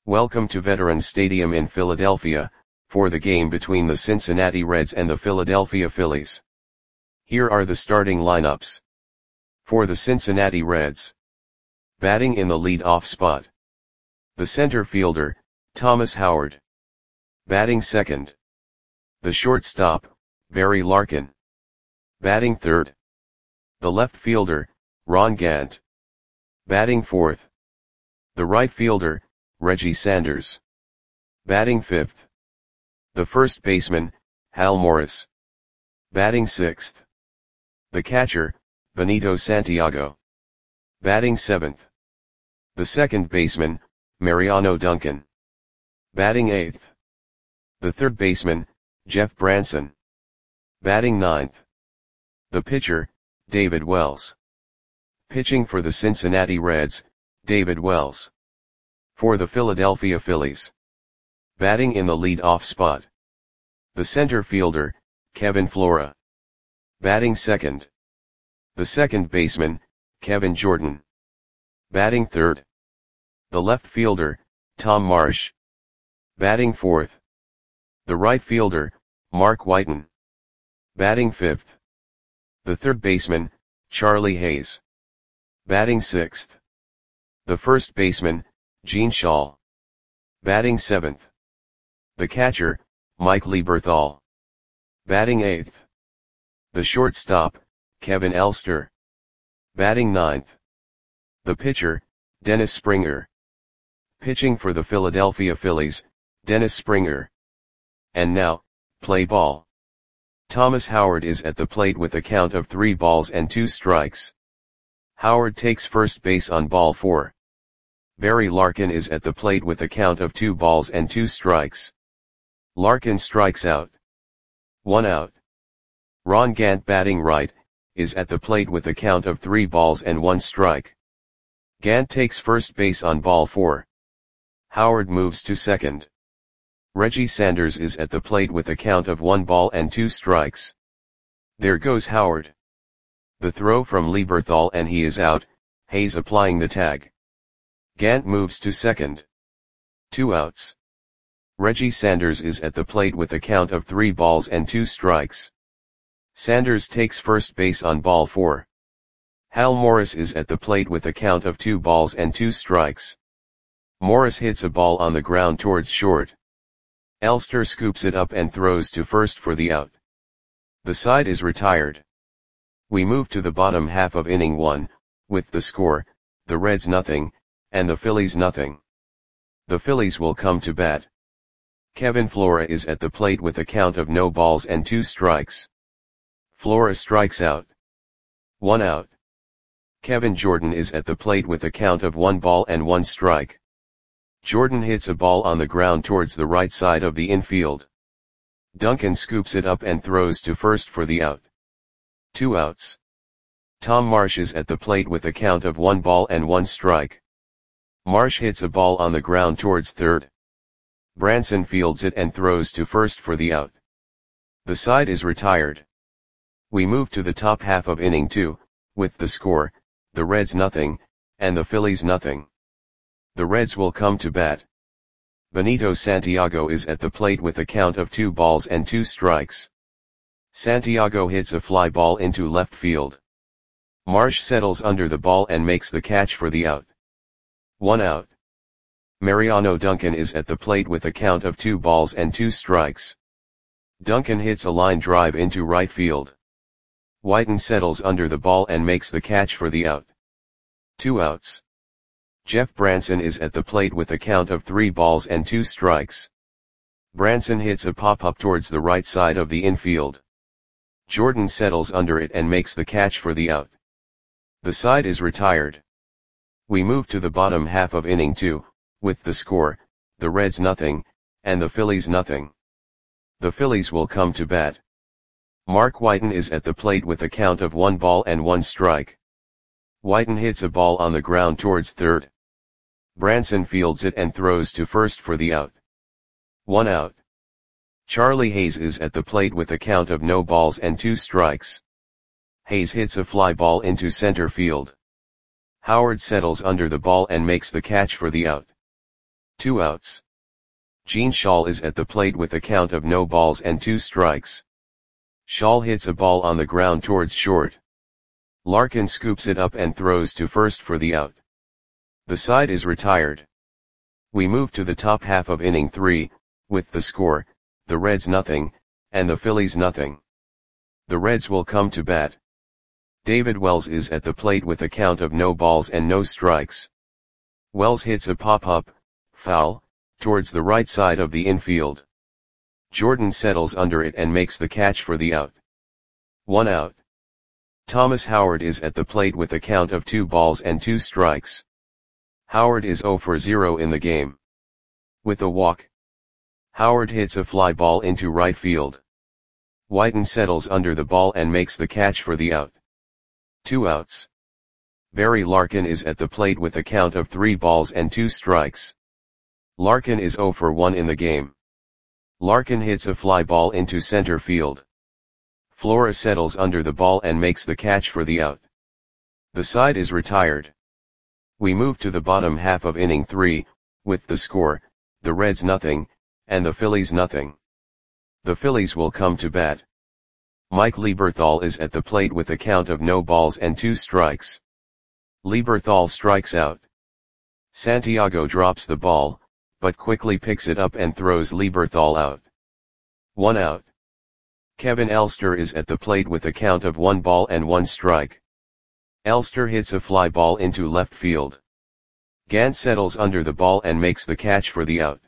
Welcome to Veterans Stadium in Philadelphia, for the game between the Cincinnati Reds and the Philadelphia Phillies. Here are the starting lineups. For the Cincinnati Reds. Batting in the lead-off spot. The center fielder, Thomas Howard. Batting second. The shortstop, Barry Larkin. Batting third. The left fielder, Ron Gant. Batting fourth. The right fielder, Reggie Sanders. Batting fifth. The first baseman, Hal Morris. Batting sixth. The catcher, Benito Santiago. Batting seventh. The second baseman, Mariano Duncan. Batting eighth. The third baseman, Jeff Branson. Batting ninth. The pitcher, David Wells. Pitching for the Cincinnati Reds, David Wells. For the Philadelphia Phillies. Batting in the lead-off spot. The center fielder, Kevin Flora. Batting second. The second baseman, Kevin Jordan. Batting third. The left fielder, Tom Marsh. Batting fourth. The right fielder, Mark Whiten. Batting fifth. The third baseman, Charlie Hayes. Batting sixth. The first baseman, Gene Shaw. Batting seventh. The catcher, Mike Lieberthal. Batting eighth. The shortstop, Kevin Elster. Batting ninth. The pitcher, Dennis Springer. Pitching for the Philadelphia Phillies, Dennis Springer. And now, play ball. Thomas Howard is at the plate with a count of 3 balls and 2 strikes. Howard takes first base on ball 4. Barry Larkin is at the plate with a count of 2 balls and 2 strikes. Larkin strikes out. 1 out. Ron Gant, batting right, is at the plate with a count of 3 balls and 1 strike. Gant takes first base on ball 4. Howard moves to second. Reggie Sanders is at the plate with a count of 1 ball and 2 strikes. There goes Howard. The throw from Lieberthal and he is out, Hayes applying the tag. Gant moves to second. 2 outs. Reggie Sanders is at the plate with a count of 3 balls and 2 strikes. Sanders takes first base on ball 4. Hal Morris is at the plate with a count of 2 balls and 2 strikes. Morris hits a ball on the ground towards short. Elster scoops it up and throws to first for the out. The side is retired. We move to the bottom half of inning 1, with the score, the Reds nothing, and the Phillies nothing. The Phillies will come to bat. Kevin Flora is at the plate with a count of no balls and 2 strikes. Flora strikes out. 1 out. Kevin Jordan is at the plate with a count of 1 ball and 1 strike. Jordan hits a ball on the ground towards the right side of the infield. Duncan scoops it up and throws to first for the out. 2 outs. Tom Marsh is at the plate with a count of 1 ball and 1 strike. Marsh hits a ball on the ground towards third. Branson fields it and throws to first for the out. The side is retired. We move to the top half of inning 2, with the score, the Reds nothing, and the Phillies nothing. The Reds will come to bat. Benito Santiago is at the plate with a count of 2 balls and 2 strikes. Santiago hits a fly ball into left field. Marsh settles under the ball and makes the catch for the out. 1 out. Mariano Duncan is at the plate with a count of 2 balls and 2 strikes. Duncan hits a line drive into right field. Whiten settles under the ball and makes the catch for the out. 2 outs. Jeff Branson is at the plate with a count of 3 balls and 2 strikes. Branson hits a pop-up towards the right side of the infield. Jordan settles under it and makes the catch for the out. The side is retired. We move to the bottom half of inning 2, with the score, the Reds nothing, and the Phillies nothing. The Phillies will come to bat. Mark Whiten is at the plate with a count of 1 ball and 1 strike. Whiten hits a ball on the ground towards third. Branson fields it and throws to first for the out. 1 out. Charlie Hayes is at the plate with a count of no balls and 2 strikes. Hayes hits a fly ball into center field. Howard settles under the ball and makes the catch for the out. 2 outs. Gene Shaw is at the plate with a count of no balls and 2 strikes. Shaw hits a ball on the ground towards short. Larkin scoops it up and throws to first for the out. The side is retired. We move to the top half of inning 3, with the score, the Reds nothing, and the Phillies nothing. The Reds will come to bat. David Wells is at the plate with a count of no balls and no strikes. Wells hits a pop-up, foul, towards the right side of the infield. Jordan settles under it and makes the catch for the out. 1 out. Thomas Howard is at the plate with a count of 2 balls and 2 strikes. Howard is 0 for 0 in the game. With a walk, Howard hits a fly ball into right field. Whiten settles under the ball and makes the catch for the out. 2 outs. Barry Larkin is at the plate with a count of 3 balls and 2 strikes. Larkin is 0 for 1 in the game. Larkin hits a fly ball into center field. Flora settles under the ball and makes the catch for the out. The side is retired. We move to the bottom half of inning 3, with the score, the Reds nothing, and the Phillies nothing. The Phillies will come to bat. Mike Lieberthal is at the plate with a count of no balls and 2 strikes. Lieberthal strikes out. Santiago drops the ball, but quickly picks it up and throws Lieberthal out. 1 out. Kevin Elster is at the plate with a count of 1 ball and 1 strike. Elster hits a fly ball into left field. Gant settles under the ball and makes the catch for the out.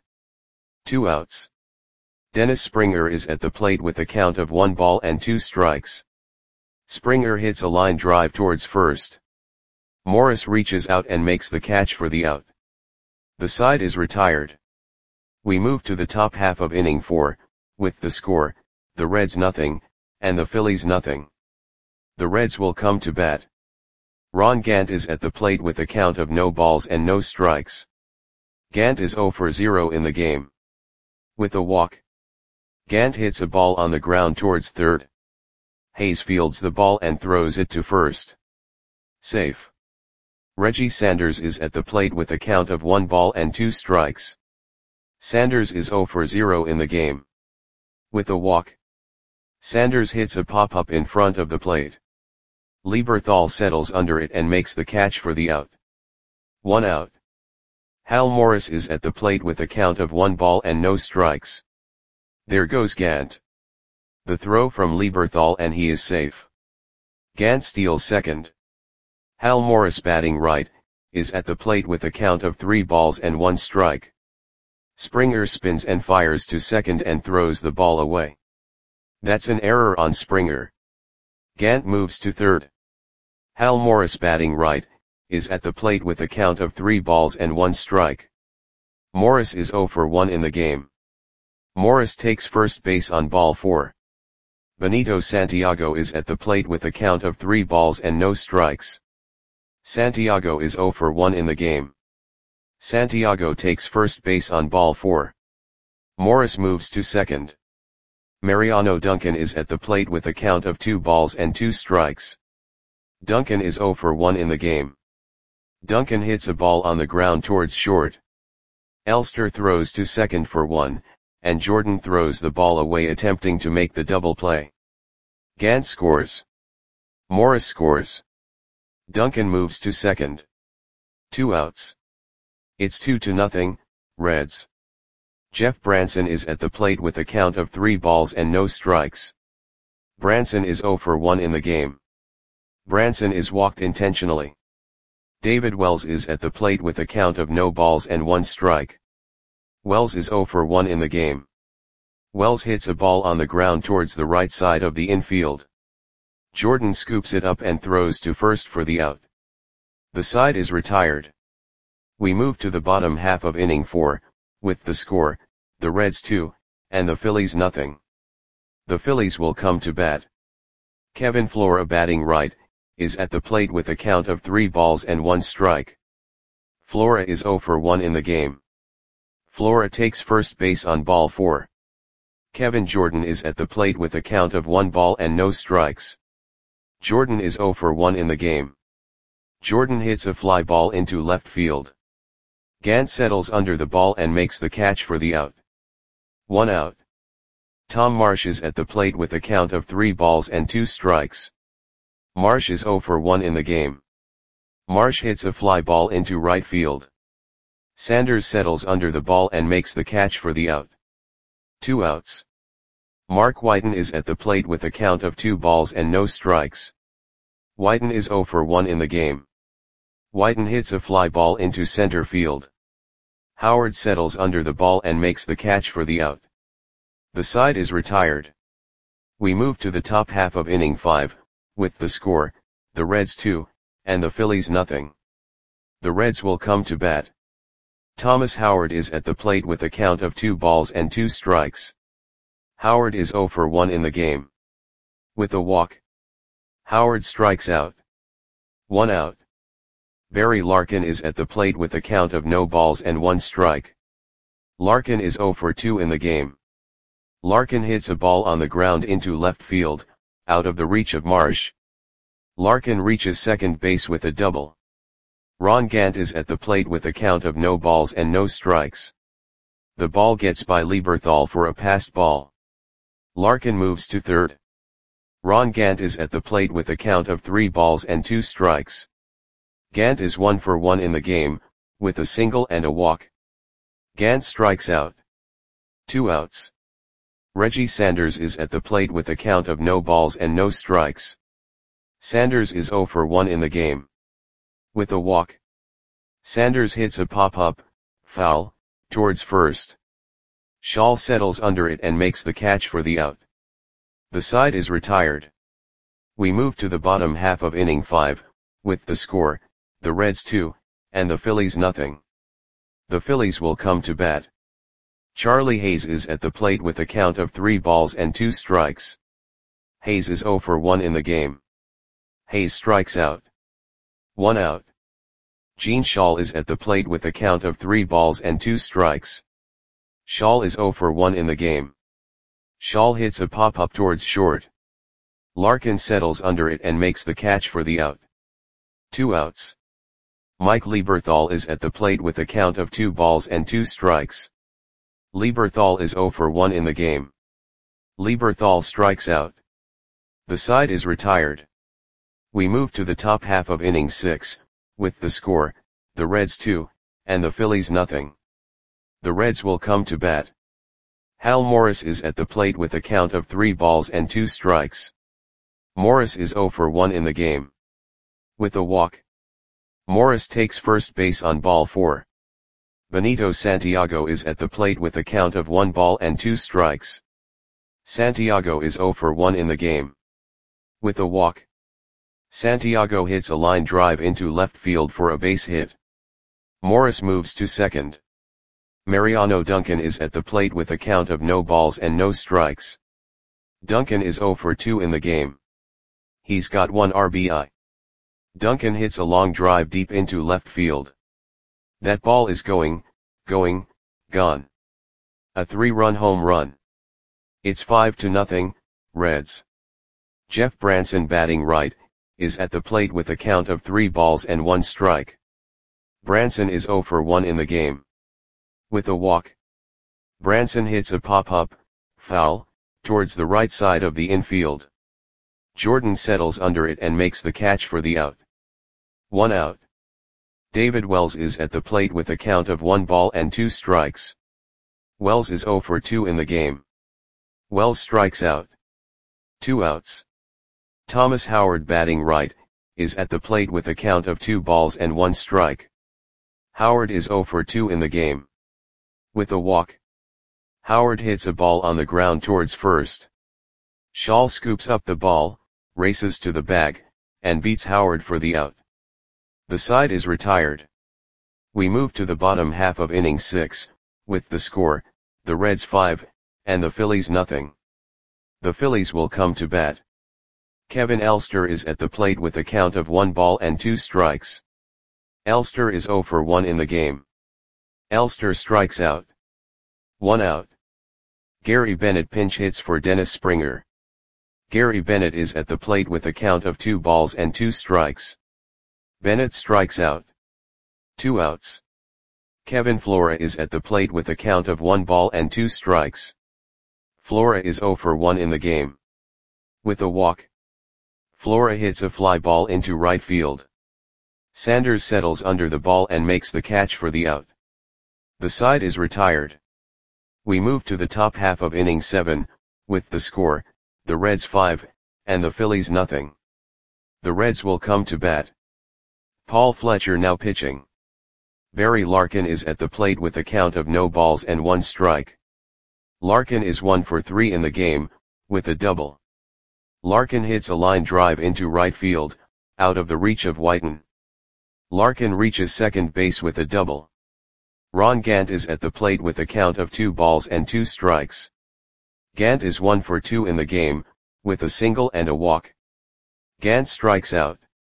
2 outs. Dennis Springer is at the plate with a count of 1 ball and 2 strikes. Springer hits a line drive towards first. Morris reaches out and makes the catch for the out. The side is retired. We move to the top half of inning 4, with the score, the Reds nothing, and the Phillies nothing. The Reds will come to bat. Ron Gant is at the plate with a count of no balls and no strikes. Gant is 0 for 0 in the game. With a walk, Gant hits a ball on the ground towards third. Hayes fields the ball and throws it to first. Safe. Reggie Sanders is at the plate with a count of 1 ball and 2 strikes. Sanders is 0 for 0 in the game. With a walk, Sanders hits a pop-up in front of the plate. Lieberthal settles under it and makes the catch for the out. 1 out. Hal Morris is at the plate with a count of 1 ball and no strikes. There goes Gant. The throw from Lieberthal and he is safe. Gant steals second. Hal Morris, batting right, is at the plate with a count of 3 balls and 1 strike. Springer spins and fires to second and throws the ball away. That's an error on Springer. Gant moves to third. Hal Morris, batting right, is at the plate with a count of 3 balls and 1 strike. Morris is 0 for 1 in the game. Morris takes first base on ball 4. Benito Santiago is at the plate with a count of 3 balls and no strikes. Santiago is 0 for 1 in the game. Santiago takes first base on ball 4. Morris moves to second. Mariano Duncan is at the plate with a count of 2 balls and 2 strikes. Duncan is 0 for 1 in the game. Duncan hits a ball on the ground towards short. Elster throws to second for 1, and Jordan throws the ball away attempting to make the double play. Gant scores. Morris scores. Duncan moves to second. 2 outs. It's 2-0, Reds. Jeff Branson is at the plate with a count of 3 balls and no strikes. Branson is 0 for 1 in the game. Branson is walked intentionally. David Wells is at the plate with a count of no balls and 1 strike. Wells is 0 for 1 in the game. Wells hits a ball on the ground towards the right side of the infield. Jordan scoops it up and throws to first for the out. The side is retired. We move to the bottom half of inning 4, with the score, the Reds 2, and the Phillies nothing. The Phillies will come to bat. Kevin Flora, batting right, is at the plate with a count of 3 balls and 1 strike. Flora is 0 for 1 in the game. Flora takes first base on ball 4. Kevin Jordan is at the plate with a count of 1 ball and no strikes. Jordan is 0 for 1 in the game. Jordan hits a fly ball into left field. Gant settles under the ball and makes the catch for the out. 1 out. Tom Marsh is at the plate with a count of 3 balls and 2 strikes. Marsh is 0 for 1 in the game. Marsh hits a fly ball into right field. Sanders settles under the ball and makes the catch for the out. 2 outs. Mark Whiten is at the plate with a count of 2 balls and no strikes. Whiten is 0 for 1 in the game. Whiten hits a fly ball into center field. Howard settles under the ball and makes the catch for the out. The side is retired. We move to the top half of inning 5, with the score, the Reds 2, and the Phillies nothing. The Reds will come to bat. Thomas Howard is at the plate with a count of 2 balls and 2 strikes. Howard is 0 for 1 in the game. With a walk, Howard strikes out. 1 out. Barry Larkin is at the plate with a count of no balls and 1 strike. Larkin is 0 for 2 in the game. Larkin hits a ball on the ground into left field, out of the reach of Marsh. Larkin reaches second base with a double. Ron Gant is at the plate with a count of no balls and no strikes. The ball gets by Lieberthal for a passed ball. Larkin moves to third. Ron Gant is at the plate with a count of 3 balls and 2 strikes. Gant is 1 for 1 in the game, with a single and a walk. Gant strikes out. 2 outs. Reggie Sanders is at the plate with a count of no balls and no strikes. Sanders is 0 for 1 in the game. With a walk, Sanders hits a pop-up, foul, towards first. Schall settles under it and makes the catch for the out. The side is retired. We move to the bottom half of inning 5, with the score, the Reds 2, and the Phillies nothing. The Phillies will come to bat. Charlie Hayes is at the plate with a count of 3 balls and 2 strikes. Hayes is 0 for 1 in the game. Hayes strikes out. 1 out. Gene Schall is at the plate with a count of 3 balls and 2 strikes. Schall is 0 for 1 in the game. Schall hits a pop-up towards short. Larkin settles under it and makes the catch for the out. 2 outs. Mike Lieberthal is at the plate with a count of 2 balls and 2 strikes. Lieberthal is 0 for 1 in the game. Lieberthal strikes out. The side is retired. We move to the top half of inning 6, with the score, the Reds 2, and the Phillies nothing. The Reds will come to bat. Hal Morris is at the plate with a count of 3 balls and 2 strikes. Morris is 0 for 1 in the game. With a walk, Morris takes first base on ball 4. Benito Santiago is at the plate with a count of 1 ball and 2 strikes. Santiago is 0 for 1 in the game. With a walk, Santiago hits a line drive into left field for a base hit. Morris moves to second. Mariano Duncan is at the plate with a count of no balls and no strikes. Duncan is 0 for 2 in the game. He's got 1 RBI. Duncan hits a long drive deep into left field. That ball is gone. A 3-run home run. It's 5-0, Reds. Jeff Branson, batting right, is at the plate with a count of 3 balls and 1 strike. Branson is 0 for 1 in the game. With a walk, Branson hits a pop-up, foul, towards the right side of the infield. Jordan settles under it and makes the catch for the out. 1 out. David Wells is at the plate with a count of 1 ball and 2 strikes. Wells is 0 for 2 in the game. Wells strikes out. 2 outs. Thomas Howard, batting right, is at the plate with a count of 2 balls and 1 strike. Howard is 0 for 2 in the game. With a walk, Howard hits a ball on the ground towards first. Schall scoops up the ball, races to the bag, and beats Howard for the out. The side is retired. We move to the bottom half of inning 6, with the score, the Reds 5, and the Phillies nothing. The Phillies will come to bat. Kevin Elster is at the plate with a count of 1 ball and 2 strikes. Elster is 0 for 1 in the game. Elster strikes out. 1 out. Gary Bennett pinch hits for Dennis Springer. Gary Bennett is at the plate with a count of 2 balls and 2 strikes. Bennett strikes out. 2 outs. Kevin Flora is at the plate with a count of 1 ball and 2 strikes. Flora is 0 for 1 in the game. With a walk, Flora hits a fly ball into right field. Sanders settles under the ball and makes the catch for the out. The side is retired. We move to the top half of inning 7, with the score, the Reds 5, and the Phillies nothing. The Reds will come to bat. Paul Fletcher now pitching. Barry Larkin is at the plate with a count of no balls and 1 strike. Larkin is 1 for 3 in the game, with a double. Larkin hits a line drive into right field, out of the reach of Whiten. Larkin reaches second base with a double. Ron Gant is at the plate with a count of 2 balls and 2 strikes. Gant is 1 for 2 in the game, with a single and a walk. Gant strikes out.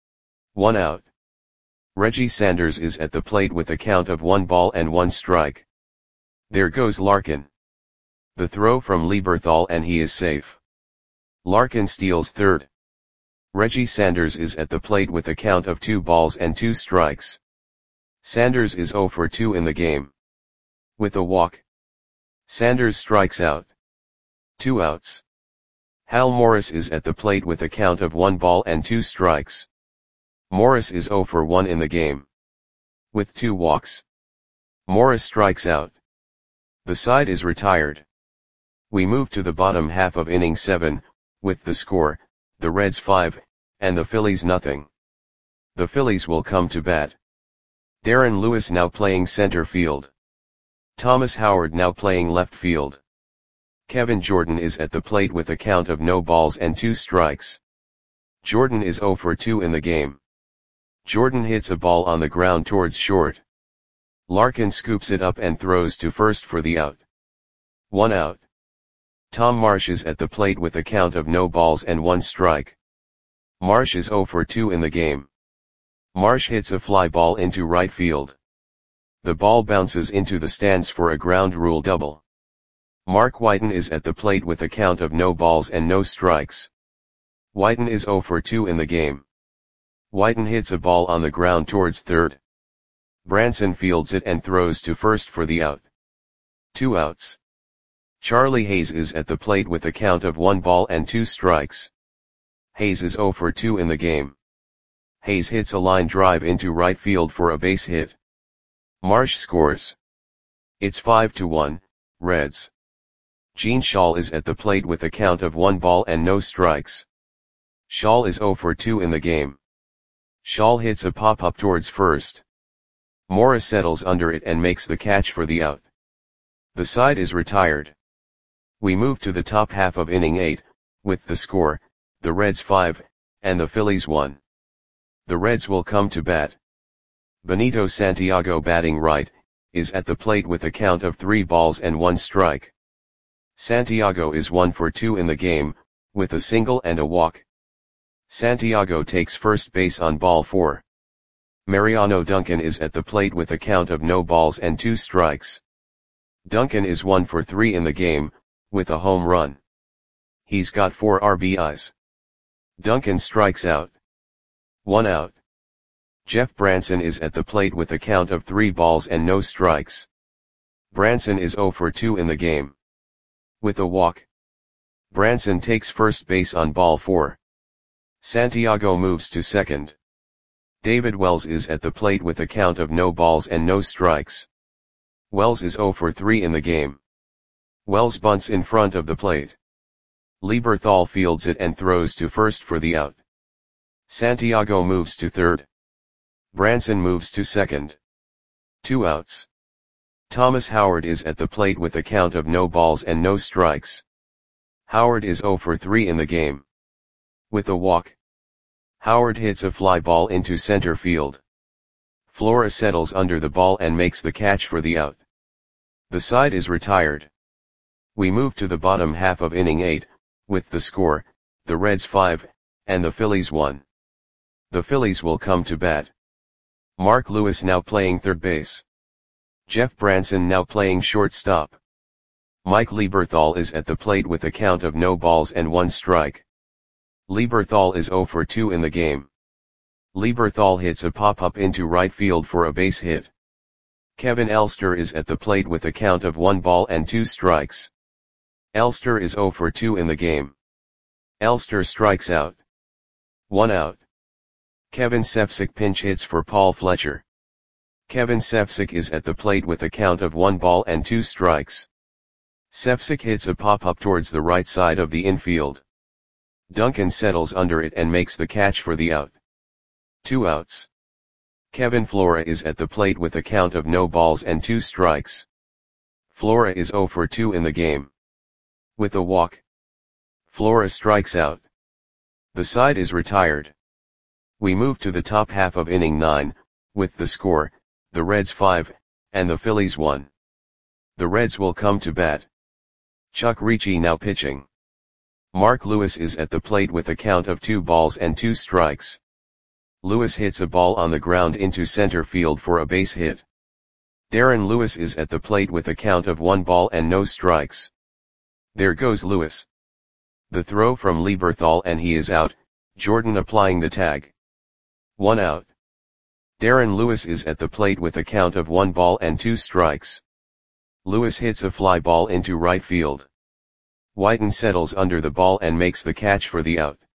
1 out. Reggie Sanders is at the plate with a count of 1 ball and 1 strike. There goes Larkin. The throw from Lieberthal and he is safe. Larkin steals third. Reggie Sanders is at the plate with a count of 2 balls and 2 strikes. Sanders is 0 for 2 in the game. With a walk, Sanders strikes out. 2 outs. Hal Morris is at the plate with a count of 1 ball and 2 strikes. Morris is 0 for 1 in the game. With 2 walks, Morris strikes out. The side is retired. We move to the bottom half of inning 7, with the score, the Reds 5, and the Phillies nothing. The Phillies will come to bat. Darren Lewis now playing center field. Thomas Howard now playing left field. Kevin Jordan is at the plate with a count of no balls and 2 strikes. Jordan is 0 for 2 in the game. Jordan hits a ball on the ground towards short. Larkin scoops it up and throws to first for the out. 1 out. Tom Marsh is at the plate with a count of no balls and 1 strike. Marsh is 0 for 2 in the game. Marsh hits a fly ball into right field. The ball bounces into the stands for a ground rule double. Mark Whiten is at the plate with a count of no balls and no strikes. Whiten is 0 for 2 in the game. Whiten hits a ball on the ground towards third. Branson fields it and throws to first for the out. 2 outs. Charlie Hayes is at the plate with a count of 1 ball and 2 strikes. Hayes is 0 for 2 in the game. Hayes hits a line drive into right field for a base hit. Marsh scores. It's 5-1, Reds. Gene Shaw is at the plate with a count of 1 ball and no strikes. Shaw is 0 for 2 in the game. Shaw hits a pop-up towards first. Morris settles under it and makes the catch for the out. The side is retired. We move to the top half of inning 8, with the score, the Reds 5, and the Phillies 1. The Reds will come to bat. Benito Santiago batting right, is at the plate with a count of 3 balls and 1 strike. Santiago is 1 for 2 in the game, with a single and a walk. Santiago takes first base on ball 4. Mariano Duncan is at the plate with a count of no balls and 2 strikes. Duncan is 1 for 3 in the game, with a home run. He's got 4 RBIs. Duncan strikes out. 1 out. Jeff Branson is at the plate with a count of 3 balls and no strikes. Branson is 0 for 2 in the game. With a walk, Branson takes first base on ball 4. Santiago moves to second. David Wells is at the plate with a count of no balls and no strikes. Wells is 0 for 3 in the game. Wells bunts in front of the plate. Lieberthal fields it and throws to first for the out. Santiago moves to third. Branson moves to second. 2 outs. Thomas Howard is at the plate with a count of no balls and no strikes. Howard is 0 for 3 in the game. With a walk, Howard hits a fly ball into center field. Flora settles under the ball and makes the catch for the out. The side is retired. We move to the bottom half of inning 8, with the score, the Reds 5, and the Phillies 1. The Phillies will come to bat. Mark Lewis now playing third base. Jeff Branson now playing shortstop. Mike Lieberthal is at the plate with a count of no balls and 1 strike. Lieberthal is 0 for 2 in the game. Lieberthal hits a pop-up into right field for a base hit. Kevin Elster is at the plate with a count of 1 ball and 2 strikes. Elster is 0 for 2 in the game. Elster strikes out. 1 out. Kevin Sefcik pinch hits for Paul Fletcher. Kevin Sefcik is at the plate with a count of 1 ball and 2 strikes. Sefcik hits a pop-up towards the right side of the infield. Duncan settles under it and makes the catch for the out. 2 outs. Kevin Flora is at the plate with a count of no balls and 2 strikes. Flora is 0 for 2 in the game. With a walk, Flora strikes out. The side is retired. We move to the top half of inning 9, with the score, the Reds 5, and the Phillies 1. The Reds will come to bat. Chuck Ricci now pitching. Mark Lewis is at the plate with a count of 2 balls and 2 strikes. Lewis hits a ball on the ground into center field for a base hit. Darren Lewis is at the plate with a count of 1 ball and no strikes. There goes Lewis. The throw from Lieberthal and he is out, Jordan applying the tag. 1 out. Darren Lewis is at the plate with a count of 1 ball and 2 strikes. Lewis hits a fly ball into right field. Whiten settles under the ball and makes the catch for the out.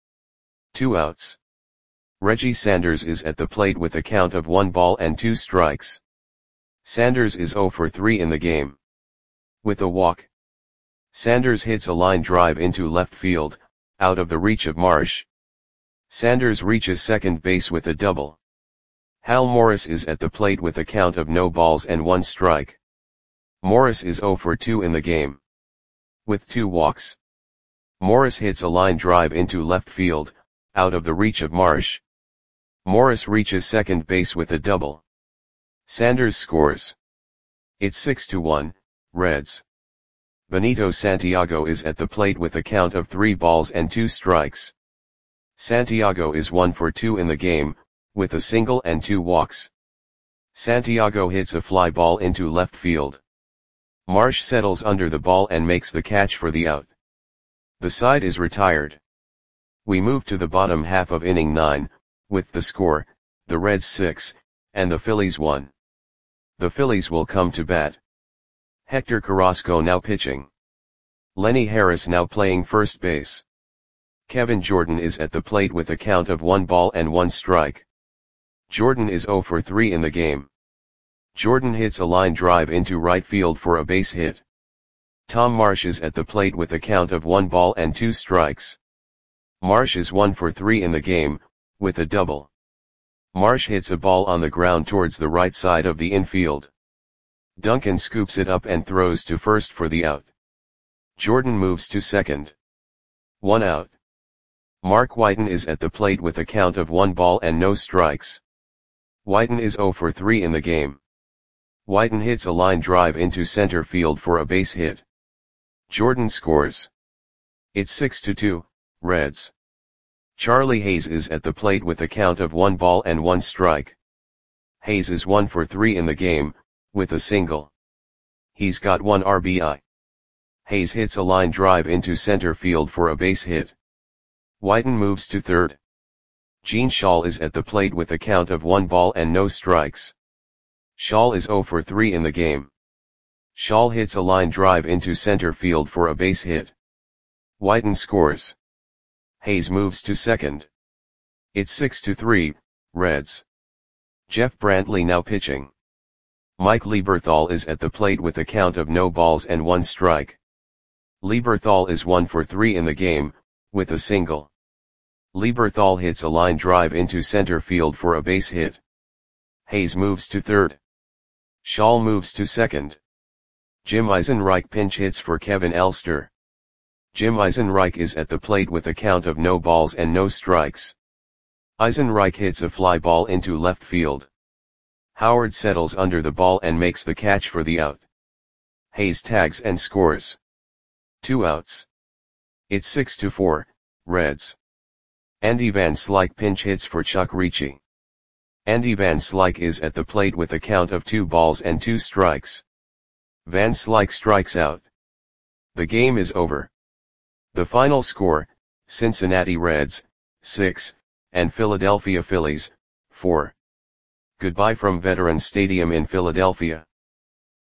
2 outs. Reggie Sanders is at the plate with a count of 1 ball and 2 strikes. Sanders is 0 for 3 in the game. With a walk, Sanders hits a line drive into left field, out of the reach of Marsh. Sanders reaches second base with a double. Hal Morris is at the plate with a count of no balls and 1 strike. Morris is 0 for 2 in the game. With 2 walks, Morris hits a line drive into left field, out of the reach of Marsh. Morris reaches second base with a double. Sanders scores. It's 6-1, Reds. Benito Santiago is at the plate with a count of 3 balls and 2 strikes. Santiago is 1 for 2 in the game, with a single and 2 walks. Santiago hits a fly ball into left field. Marsh settles under the ball and makes the catch for the out. The side is retired. We move to the bottom half of inning 9, with the score, the Reds 6, and the Phillies 1. The Phillies will come to bat. Hector Carrasco now pitching. Lenny Harris now playing first base. Kevin Jordan is at the plate with a count of 1 ball and 1 strike. Jordan is 0 for 3 in the game. Jordan hits a line drive into right field for a base hit. Tom Marsh is at the plate with a count of 1 ball and 2 strikes. Marsh is 1 for 3 in the game, with a double. Marsh hits a ball on the ground towards the right side of the infield. Duncan scoops it up and throws to first for the out. Jordan moves to second. 1 out. Mark Whiten is at the plate with a count of 1 ball and no strikes. Whiten is 0 for 3 in the game. Whiten hits a line drive into center field for a base hit. Jordan scores. It's 6-2, Reds. Charlie Hayes is at the plate with a count of 1 ball and 1 strike. Hayes is 1 for 3 in the game, with a single. He's got 1 RBI. Hayes hits a line drive into center field for a base hit. Whiten moves to third. Gene Shaw is at the plate with a count of 1 ball and no strikes. Shaw is 0 for 3 in the game. Shaw hits a line drive into center field for a base hit. Whiten scores. Hayes moves to second. It's 6-3, Reds. Jeff Brantley now pitching. Mike Lieberthal is at the plate with a count of no balls and 1 strike. Lieberthal is 1 for 3 in the game, with a single. Lieberthal hits a line drive into center field for a base hit. Hayes moves to third. Shaw moves to second. Jim Eisenreich pinch hits for Kevin Elster. Jim Eisenreich is at the plate with a count of no balls and no strikes. Eisenreich hits a fly ball into left field. Howard settles under the ball and makes the catch for the out. Hayes tags and scores. 2 outs. It's 6-4, Reds. Andy Van Slyke pinch hits for Chuck Ricci. Andy Van Slyke is at the plate with a count of 2 balls and 2 strikes. Van Slyke strikes out. The game is over. The final score, Cincinnati Reds, 6, and Philadelphia Phillies, 4. Goodbye from Veterans Stadium in Philadelphia.